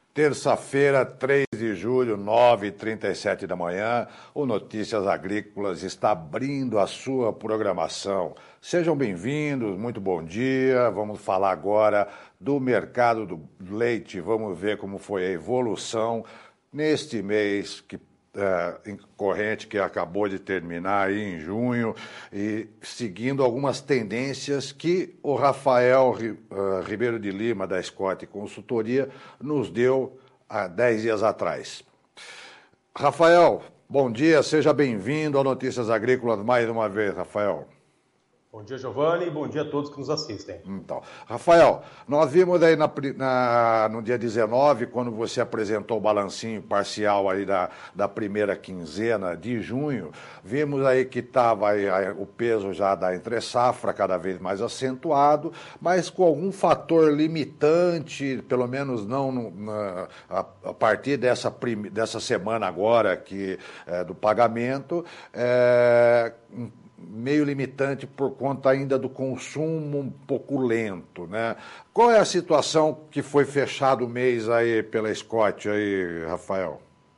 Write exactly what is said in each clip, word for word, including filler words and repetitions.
Terça-feira, três de julho, nove e trinta e sete da manhã, o Notícias Agrícolas está abrindo a sua programação. Sejam bem-vindos, muito bom dia. Vamos falar agora do mercado do leite. Vamos ver como foi a evolução neste mês que É, corrente que acabou de terminar aí em junho e seguindo algumas tendências que o Rafael uh, Ribeiro de Lima, da Scott Consultoria, nos deu há dez dias atrás. Rafael, bom dia, seja bem-vindo ao Notícias Agrícolas mais uma vez, Rafael. Bom dia, Giovanni, e bom dia a todos que nos assistem. Então, Rafael, nós vimos aí na, na, no dia dezenove, quando você apresentou o balancinho parcial aí da, da primeira quinzena de junho, vimos aí que estava o peso já da entre-safra cada vez mais acentuado, mas com algum fator limitante, pelo menos não no, na, a, a partir dessa, prim, dessa semana agora que, é, do pagamento, é, meio limitante por conta ainda do consumo um pouco lento, né? Qual é a situação que foi fechado o mês aí pela Scott aí, Rafael?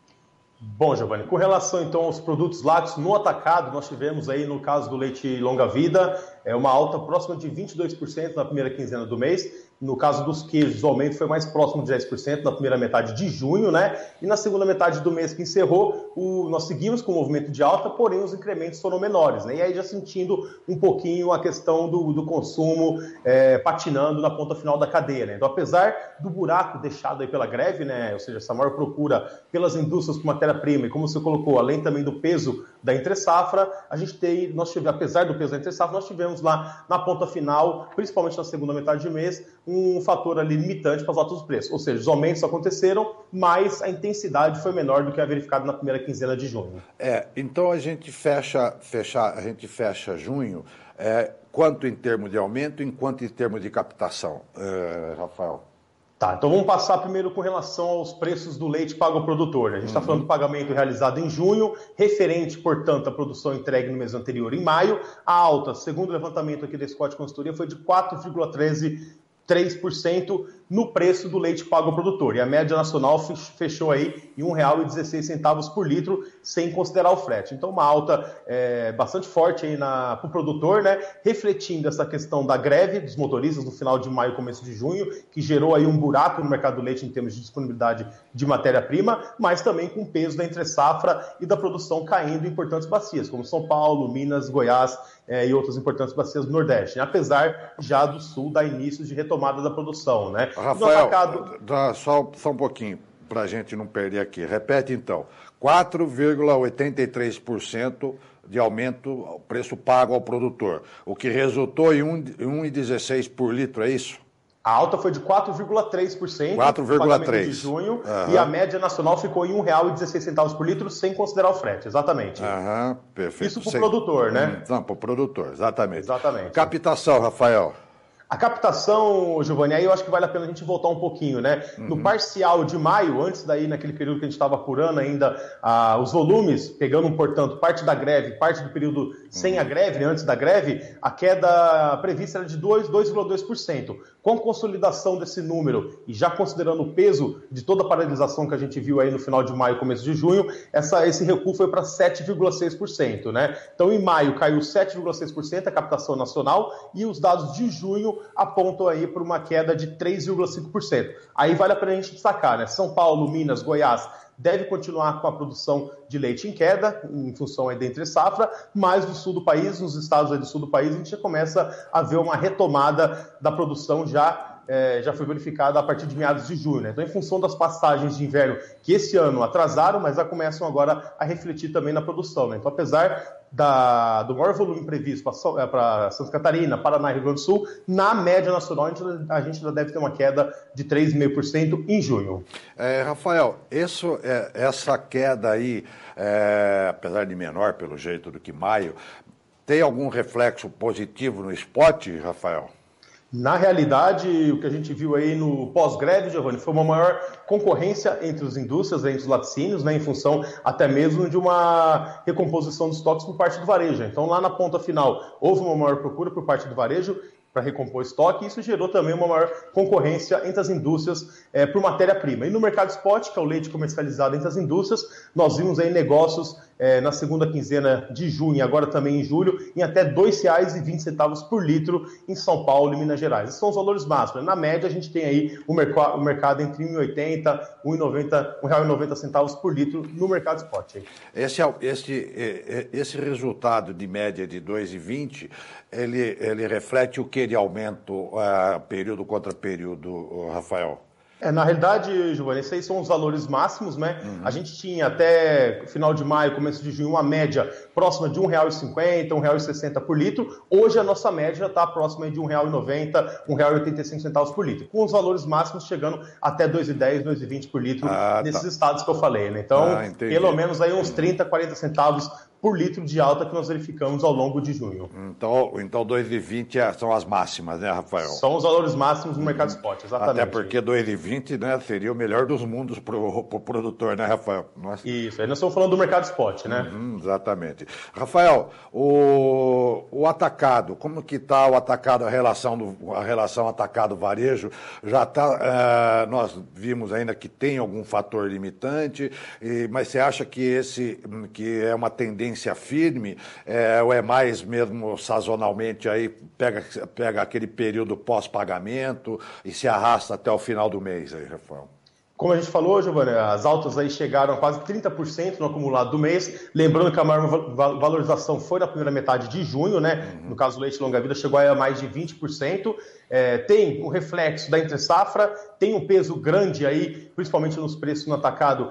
Bom, Giovanni, com relação então aos produtos lácteos no atacado, nós tivemos aí no caso do leite longa-vida é uma alta próxima de vinte e dois por cento na primeira quinzena do mês. No caso dos queijos, o aumento foi mais próximo de dez por cento na primeira metade de junho, né? E na segunda metade do mês que encerrou, o, nós seguimos com o movimento de alta, porém os incrementos foram menores, né? E aí já sentindo um pouquinho a questão do, do consumo é, patinando na ponta final da cadeia, né? Então, apesar do buraco deixado aí pela greve, né? Ou seja, essa maior procura pelas indústrias por matéria-prima, e como você colocou, além também do peso da entre-safra, a gente tem, nós tivemos, apesar do peso da entre-safra, nós tivemos lá na ponta final, principalmente na segunda metade do mês, um fator ali limitante para os altos preços. Ou seja, os aumentos aconteceram, mas a intensidade foi menor do que a verificada na primeira quinzena de junho. É, então a gente fecha, fecha, a gente fecha junho, é, quanto em termos de aumento, enquanto em termos de captação, é, Rafael? Tá, então vamos passar primeiro com relação aos preços do leite pago ao produtor. A gente está uhum. falando do pagamento realizado em junho, referente, portanto, à produção entregue no mês anterior, em maio. A alta, segundo o levantamento aqui da Scott Consultoria, foi de quatro vírgula treze por cento no preço do leite pago ao produtor. E a média nacional fechou aí em um real e dezesseis centavos por litro, sem considerar o frete. Então, uma alta é, bastante forte aí para o produtor, né? Refletindo essa questão da greve dos motoristas no final de maio, começo de junho, que gerou aí um buraco no mercado do leite em termos de disponibilidade de matéria-prima, mas também com o peso da entre-safra e da produção caindo em importantes bacias, como São Paulo, Minas, Goiás é, e outras importantes bacias do Nordeste, né? Apesar já do Sul dar início de retomada da produção, né? Rafael, atacado... dá só, só um pouquinho, para a gente não perder aqui. Repete, então. quatro vírgula oitenta e três por cento de aumento ao preço pago ao produtor, o que resultou em um vírgula dezesseis por litro, é isso? A alta foi de quatro vírgula três por cento quatro vírgula três por cento de junho, uhum. E a média nacional ficou em um real e dezesseis centavos por litro, sem considerar o frete, exatamente. Uhum, perfeito. Isso para o sem... produtor, né? Não, para o produtor, exatamente. Exatamente. Captação, Rafael. A captação, Giovanni, aí eu acho que vale a pena a gente voltar um pouquinho, né? Uhum. No parcial de maio, antes daí, naquele período que a gente estava apurando ainda ah, os volumes, pegando, portanto, parte da greve, parte do período sem a greve, né, antes da greve, a queda prevista era de dois vírgula dois por cento. Com a consolidação desse número, e já considerando o peso de toda a paralisação que a gente viu aí no final de maio, começo de junho, essa, esse recuo foi para sete vírgula seis por cento, né? Então, em maio, caiu sete vírgula seis por cento a captação nacional, e os dados de junho apontam aí para uma queda de três vírgula cinco por cento. Aí vale a pena a gente destacar, né? São Paulo, Minas, Goiás deve continuar com a produção de leite em queda, em função aí da entre-safra, mas no sul do país, nos estados aí do sul do país, a gente já começa a ver uma retomada da produção já É, já foi verificada a partir de meados de junho, né? Então, em função das passagens de inverno que esse ano atrasaram, mas já começam agora a refletir também na produção, né? Então, apesar da, do maior volume previsto para Santa Catarina, Paraná e Rio Grande do Sul, na média nacional a gente, a gente já deve ter uma queda de três vírgula cinco por cento em junho. É, Rafael, isso, é, essa queda aí, é, apesar de menor pelo jeito do que maio, tem algum reflexo positivo no spot, Rafael? Na realidade, o que a gente viu aí no pós-greve, Giovanni, foi uma maior concorrência entre as indústrias, entre os laticínios, né, em função até mesmo de uma recomposição dos estoques por parte do varejo. Então, lá na ponta final, houve uma maior procura por parte do varejo, para recompor estoque, e isso gerou também uma maior concorrência entre as indústrias é, por matéria-prima. E no mercado spot, que é o leite comercializado entre as indústrias, nós vimos aí negócios é, na segunda quinzena de junho e agora também em julho, em até dois reais e vinte centavos por litro em São Paulo e Minas Gerais. Esses são os valores máximos. Na média, a gente tem aí o, merc o mercado entre um real e oitenta centavos, um real e noventa centavos por litro no mercado spot. Aí. Esse, esse, esse resultado de média de dois reais e vinte centavos, ele, ele reflete o que de aumento uh, período contra período, Rafael? É, na realidade, Giovanni, esses aí são os valores máximos, né? Uhum. A gente tinha até final de maio, começo de junho, uma média próxima de um real e cinquenta centavos, um real e sessenta centavos por litro. Hoje a nossa média já está próxima de um real e noventa centavos, um real e oitenta e cinco centavos por litro, com os valores máximos chegando até dois reais e dez centavos, dois reais e vinte centavos por litro ah, nesses tá. estados que eu falei, né? Então, ah, pelo menos aí uns trinta, quarenta centavos por litro de alta que nós verificamos ao longo de junho. Então, então dois reais e vinte são as máximas, né, Rafael? São os valores máximos no mercado spot, exatamente. Até porque dois reais e vinte, né, seria o melhor dos mundos para o pro produtor, né, Rafael? Nossa. Isso, aí nós estamos falando do mercado spot, né? Uhum, exatamente. Rafael, o, o atacado, como que está o atacado, a relação, do, a relação atacado-varejo? Já está, uh, nós vimos ainda que tem algum fator limitante, e, mas você acha que esse que é uma tendência firme, é, ou é mais mesmo sazonalmente aí, pega, pega aquele período pós-pagamento e se arrasta até o final do mês aí, Rafael? Como a gente falou, Giovanni, as altas aí chegaram a quase trinta por cento no acumulado do mês. Lembrando que a maior valorização foi na primeira metade de junho, né? Uhum. No caso, o leite longa-vida chegou a mais de vinte por cento. É, tem o reflexo da entre-safra, tem um peso grande aí, principalmente nos preços no atacado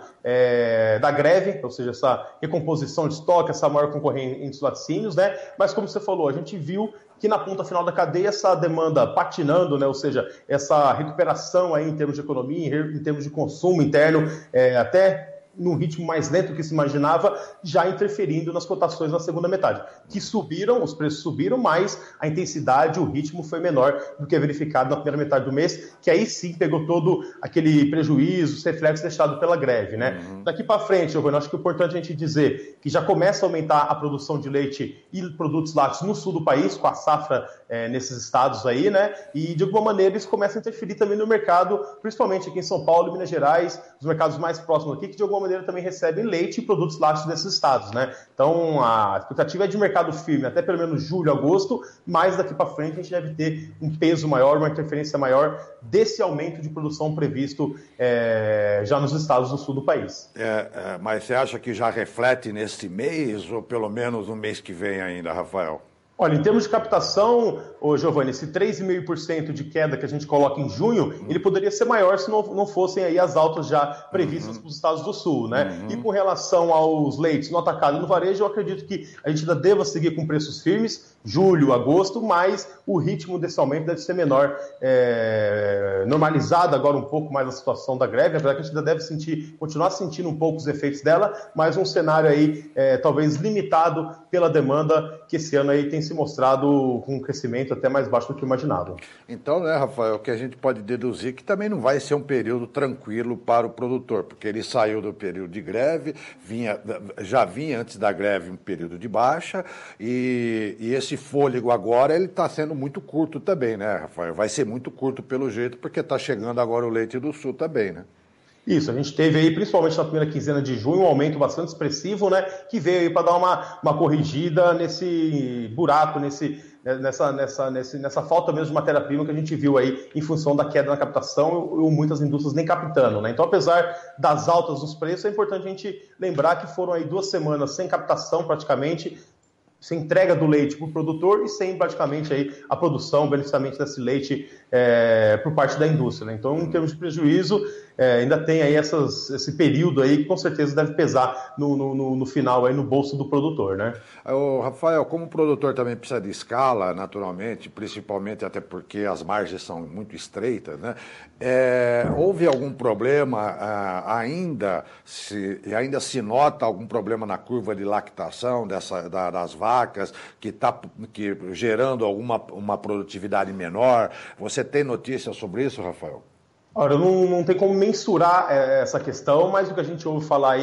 é, da greve, ou seja, essa recomposição de estoque, essa maior concorrência entre os laticínios, né? Mas como você falou, a gente viu que na ponta final da cadeia essa demanda patinando, né? Ou seja, essa recuperação aí em termos de economia, em termos de consumo interno, é, até num ritmo mais lento que se imaginava, já interferindo nas cotações na segunda metade, que subiram, os preços subiram, mas a intensidade, o ritmo foi menor do que é verificado na primeira metade do mês, que aí sim pegou todo aquele prejuízo, os reflexos deixados pela greve, né? Uhum. Daqui para frente, eu acho que é importante a gente dizer que já começa a aumentar a produção de leite e produtos lácteos no sul do país, com a safra é, nesses estados aí, né? E de alguma maneira isso começa a interferir também no mercado, principalmente aqui em São Paulo e Minas Gerais, os mercados mais próximos aqui, que de alguma maneira também recebem leite e produtos lácteos desses estados, né? Então, a expectativa é de mercado firme até pelo menos julho, agosto, mas daqui para frente a gente deve ter um peso maior, uma interferência maior desse aumento de produção previsto é, já nos estados do sul do país. É, é, mas você acha que já reflete nesse mês ou pelo menos no mês que vem ainda, Rafael? Olha, em termos de captação, ô Giovanni, esse três vírgula cinco por cento de queda que a gente coloca em junho, uhum. ele poderia ser maior se não, não fossem aí as altas já previstas uhum. para os estados do sul, né? Uhum. E com relação aos leites no atacado e no varejo, eu acredito que a gente ainda deva seguir com preços firmes, julho, agosto, mas o ritmo desse aumento deve ser menor, é, normalizado agora um pouco mais a situação da greve, apesar que a gente ainda deve sentir, continuar sentindo um pouco os efeitos dela, mas um cenário aí é, talvez limitado pela demanda que esse ano aí tem se mostrado com um crescimento até mais baixo do que imaginado. Então, né, Rafael, o que a gente pode deduzir que também não vai ser um período tranquilo para o produtor, porque ele saiu do período de greve, vinha, já vinha antes da greve um período de baixa, e, e esse fôlego agora ele está sendo muito curto também, né, Rafael? Vai ser muito curto pelo jeito, porque está chegando agora o leite do sul também, né? Isso, a gente teve aí, principalmente na primeira quinzena de junho, um aumento bastante expressivo, né, que veio aí para dar uma, uma corrigida nesse buraco, nesse, nessa, nessa, nesse, nessa falta mesmo de matéria-prima que a gente viu aí em função da queda na captação ou muitas indústrias nem captando, né? Então, apesar das altas nos preços, é importante a gente lembrar que foram aí duas semanas sem captação praticamente, sem entrega do leite para o produtor e sem praticamente aí a produção, o beneficiamento desse leite é, por parte da indústria, né? Então, em termos de prejuízo, é, ainda tem aí essas, esse período aí que com certeza deve pesar no, no, no final aí no bolso do produtor, né? Ô, Rafael, como o produtor também precisa de escala, naturalmente, principalmente até porque as margens são muito estreitas, né? É, houve algum problema ah, ainda, se, ainda se nota algum problema na curva de lactação dessa, da, das vacas, que está que, gerando alguma uma produtividade menor? Você tem notícias sobre isso, Rafael? Ora, não, não tem como mensurar é, essa questão, mas o que a gente ouve falar aí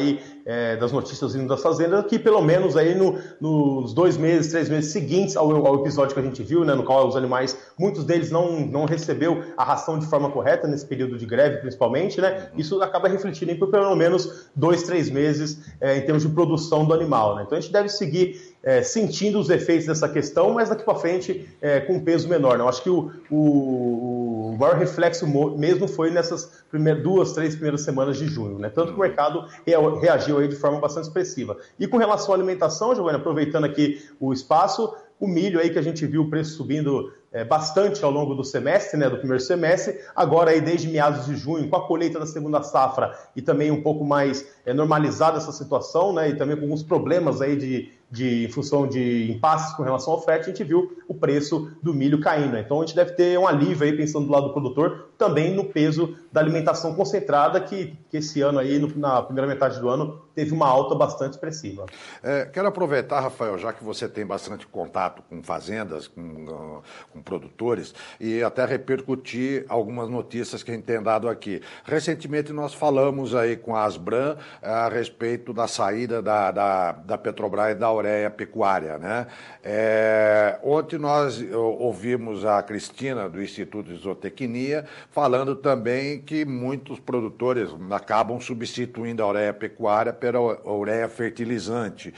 é, das notícias vindo das fazendas, que pelo menos aí no, nos dois meses, três meses seguintes ao, ao episódio que a gente viu, né, no qual os animais, muitos deles não, não recebeu a ração de forma correta nesse período de greve, principalmente, né, isso acaba refletindo em por pelo menos dois, três meses é, em termos de produção do animal, né. Então a gente deve seguir É, sentindo os efeitos dessa questão, mas daqui para frente é, com um peso menor. Não? Acho que o, o, o maior reflexo mesmo foi nessas primeiras, duas, três primeiras semanas de junho, né? Tanto que o mercado reagiu aí de forma bastante expressiva. E com relação à alimentação, Giovanni, aproveitando aqui o espaço, o milho aí que a gente viu o preço subindo é, bastante ao longo do semestre, né, do primeiro semestre, agora aí desde meados de junho, com a colheita da segunda safra e também um pouco mais é, normalizada essa situação, né, e também com alguns problemas aí de, de, em função de impasses com relação ao frete, a gente viu o preço do milho caindo. Então a gente deve ter um alívio aí, pensando do lado do produtor, também no peso da alimentação concentrada, que, que esse ano aí, no, na primeira metade do ano, teve uma alta bastante expressiva. É, quero aproveitar, Rafael, já que você tem bastante contato com fazendas, com, com produtores, e até repercutir algumas notícias que a gente tem dado aqui. Recentemente nós falamos aí com a Asbram a respeito da saída da, da, da Petrobras da ureia pecuária, né? É, ontem nós ouvimos a Cristina, do Instituto de Zootecnia, falando também que muitos produtores acabam substituindo a ureia pecuária pela ureia fertilizante,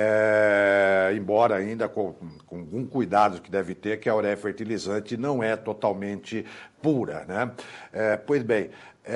é, embora ainda com, com algum cuidado que deve ter, que a ureia fertilizante não é totalmente pura, né? É, pois bem,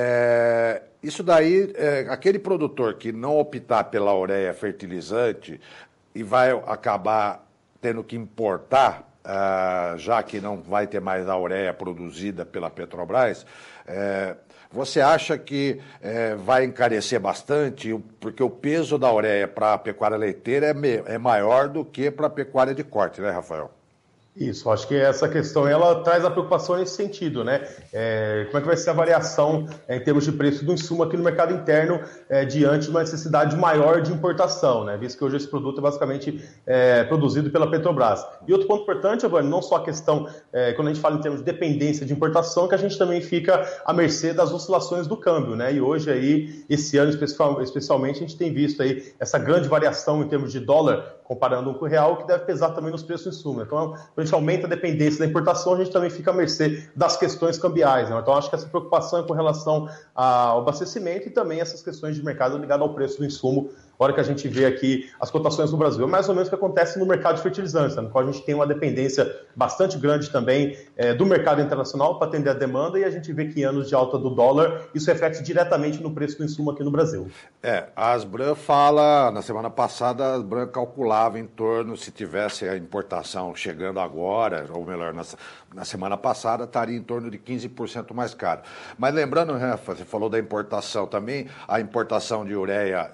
é, isso daí, é, aquele produtor que não optar pela ureia fertilizante e vai acabar tendo que importar, Uh, já que não vai ter mais a ureia produzida pela Petrobras, é, você acha que é, vai encarecer bastante, porque o peso da ureia para a pecuária leiteira é, me, é maior do que para a pecuária de corte, né, Rafael? Isso, acho que essa questão ela traz a preocupação nesse sentido, né? É, como é que vai ser a variação é, em termos de preço do insumo aqui no mercado interno é, diante de uma necessidade maior de importação, né? Visto que hoje esse produto é basicamente é, produzido pela Petrobras. E outro ponto importante, Giovanni, não só a questão, é, quando a gente fala em termos de dependência de importação, que a gente também fica à mercê das oscilações do câmbio, né? E hoje aí, esse ano especial, especialmente, a gente tem visto aí essa grande variação em termos de dólar, comparando com o real, que deve pesar também nos preços do insumo. Então, quando a gente aumenta a dependência da importação, a gente também fica à mercê das questões cambiais, né? Então, acho que essa preocupação é com relação ao abastecimento e também essas questões de mercado ligadas ao preço do insumo, na hora que a gente vê aqui as cotações no Brasil. É mais ou menos o que acontece no mercado de fertilizantes, né? No qual a gente tem uma dependência bastante grande também é, do mercado internacional para atender a demanda, e a gente vê que em anos de alta do dólar, isso reflete diretamente no preço do insumo aqui no Brasil. É, a Asbram fala, na semana passada, a Asbram calculava em torno, se tivesse a importação chegando agora, ou melhor, na, na semana passada, estaria em torno de quinze por cento mais caro. Mas lembrando, Rafa, você falou da importação também, a importação de ureia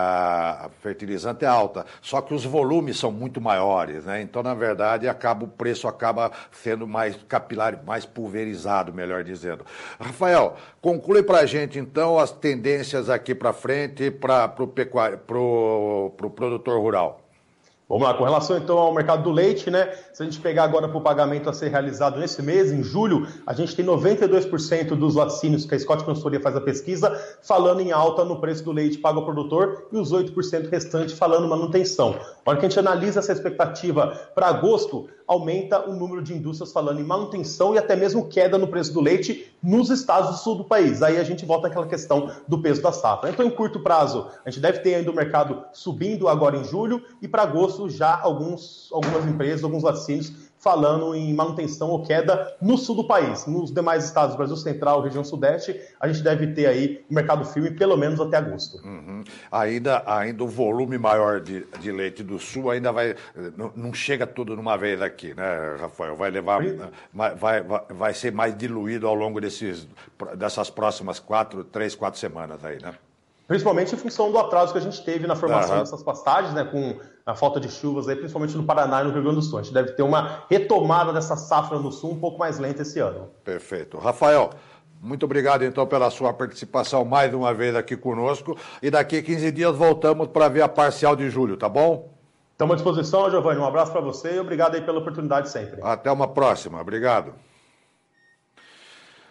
a fertilizante é alta, só que os volumes são muito maiores, né? Então, na verdade, acaba, o preço acaba sendo mais capilar, mais pulverizado, melhor dizendo. Rafael, conclui para a gente, então, as tendências aqui para frente para o pecuário, pro, pro produtor rural. Vamos lá, com relação então ao mercado do leite, né? Se a gente pegar agora para o pagamento a ser realizado nesse mês, em julho, a gente tem noventa e dois por cento dos laticínios que a Scott Consultoria faz a pesquisa, falando em alta no preço do leite pago ao produtor, e os oito por cento restantes falando manutenção. A hora que a gente analisa essa expectativa para agosto, aumenta o número de indústrias falando em manutenção e até mesmo queda no preço do leite nos estados do sul do país. Aí a gente volta àquela questão do peso da safra. Então, em curto prazo, a gente deve ter ainda o mercado subindo agora em julho, e para agosto já alguns, algumas empresas, alguns laticínios falando em manutenção ou queda no sul do país. Nos demais estados, Brasil Central, região Sudeste, a gente deve ter aí o mercado firme pelo menos até agosto. Uhum. Ainda, ainda o volume maior de, de leite do sul ainda vai, não, não chega tudo numa vez aqui, né, Rafael? Vai levar, vai, vai, vai ser mais diluído ao longo desses, dessas próximas quatro, três, quatro semanas aí, né? Principalmente em função do atraso que a gente teve na formação uhum. dessas pastagens, né, com a falta de chuvas, aí, principalmente no Paraná e no Rio Grande do Sul. A gente deve ter uma retomada dessa safra no Sul um pouco mais lenta esse ano. Perfeito. Rafael, muito obrigado então pela sua participação mais uma vez aqui conosco, e daqui a quinze dias voltamos para ver a parcial de julho, tá bom? Estamos à disposição, Giovanni. Um abraço para você e obrigado aí pela oportunidade sempre. Até uma próxima. Obrigado.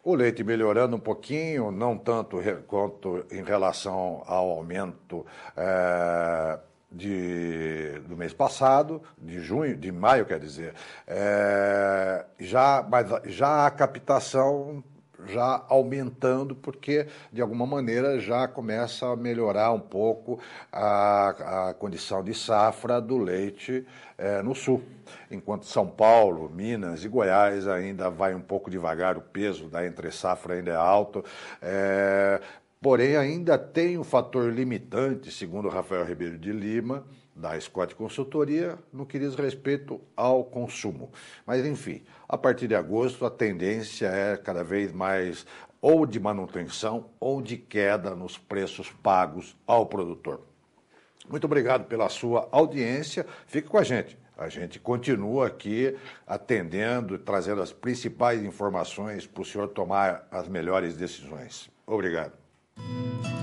O leite melhorando um pouquinho, não tanto quanto em relação ao aumento é, de, do mês passado, de junho, de maio, quer dizer. É, já, mas já a captação já aumentando, porque, de alguma maneira, já começa a melhorar um pouco a, a condição de safra do leite é, no sul. Enquanto São Paulo, Minas e Goiás ainda vai um pouco devagar, o peso da entre-safra ainda é alto, é, porém ainda tem um fator limitante, segundo Rafael Ribeiro de Lima, da Scott Consultoria, no que diz respeito ao consumo. Mas, enfim, a partir de agosto, a tendência é cada vez mais ou de manutenção ou de queda nos preços pagos ao produtor. Muito obrigado pela sua audiência. Fique com a gente. A gente continua aqui atendendo, trazendo as principais informações para o senhor tomar as melhores decisões. Obrigado.